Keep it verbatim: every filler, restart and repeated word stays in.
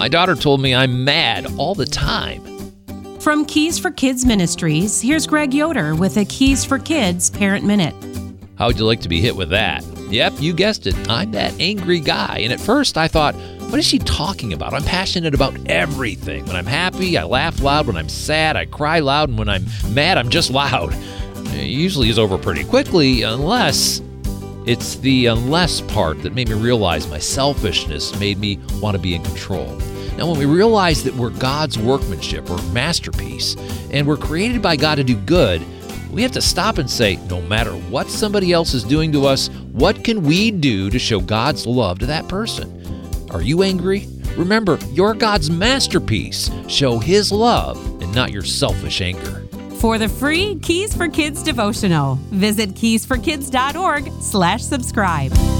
My daughter told me I'm mad all the time. From Keys for Kids Ministries, here's Greg Yoder with a Keys for Kids Parent Minute. How would you like to be hit with that? Yep, you guessed it. I'm that angry guy. And at first I thought, what is she talking about? I'm passionate about everything. When I'm happy, I laugh loud. When I'm sad, I cry loud. And when I'm mad, I'm just loud. It usually is over pretty quickly, unless it's the unless part that made me realize my selfishness made me want to be in control. Now, when we realize that we're God's workmanship or masterpiece, and we're created by God to do good, we have to stop and say, no matter what somebody else is doing to us, what can we do to show God's love to that person? Are you angry? Remember, you're God's masterpiece. Show His love and not your selfish anger. For the free Keys for Kids devotional, visit keys for kids dot org slash subscribe.